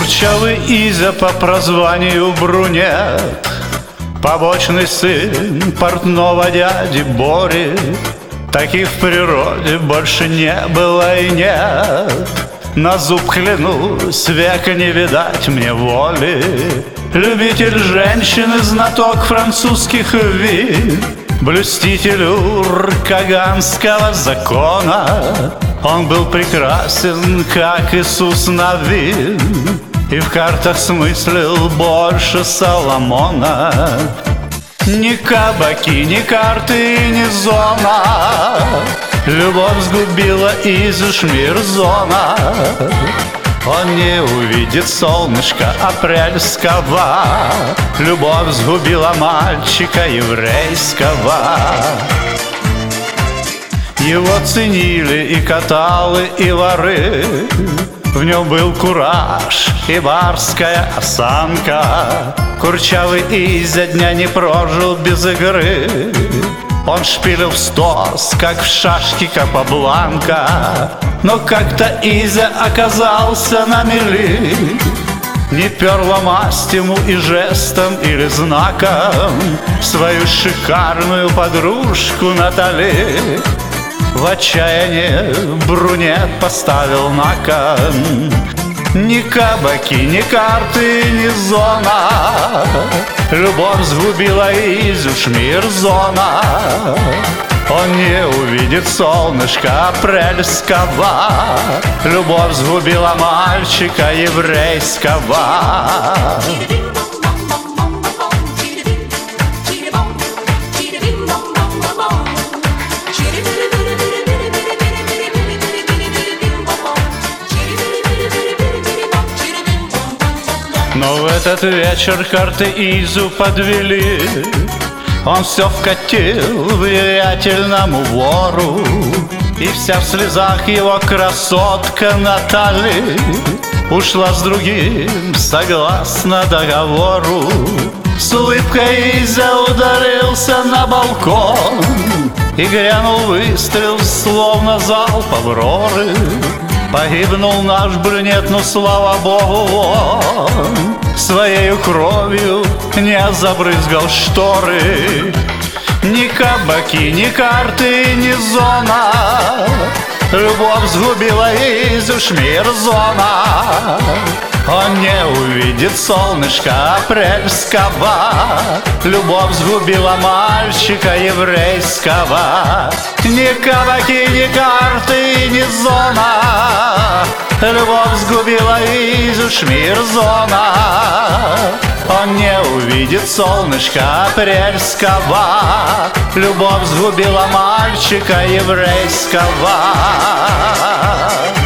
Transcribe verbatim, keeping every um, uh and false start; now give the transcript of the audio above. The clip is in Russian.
Курчавый Изя по прозванию брюнет, побочный сын портного дяди Бори. Таких в природе больше не было и нет. На зуб клянусь, века не видать мне воли. Любитель женщины, знаток французских вин, блюститель уркаганского закона. Он был прекрасен, как Иисус Навин, и в картах смыслил больше Соломона. Ни кабаки, ни карты, ни зона, любовь сгубила Изю Шмирзона. Он не увидит солнышка апрельского, любовь сгубила мальчика еврейского. Его ценили и каталы, и воры, в нем был кураж и барская осанка. Курчавый Изя дня не прожил без игры. Он шпилил в стос, как в шашки Капабланка. Но как-то Изя оказался на мели. Не перло масть ему и жестом или знаком свою шикарную подружку Натали. В отчаянии брюнет поставил на кон. Ни кабаки, ни карты, ни зона, любовь сгубила Изю Шмирзона. Он не увидит солнышка апрельского, любовь сгубила мальчика еврейского. Но в этот вечер карты Изю подвели. Он все вкатил влиятельному вору, и вся в слезах его красотка Натали ушла с другим согласно договору. С улыбкой Изя ударился на балкон, и грянул выстрел, словно залп Авроры. Погибнул наш брюнет, но слава богу, он своею кровью не забрызгал шторы. Ни кабаки, ни карты, ни зона, любовь сгубила Изю Шмирзона. Он не увидит солнышка апрельского, любовь сгубила мальчика еврейского. Ни кабаки, ни карты, ни зона, любовь сгубила Изю Шмирзона. Он не увидит солнышка апрельского, любовь сгубила мальчика еврейского.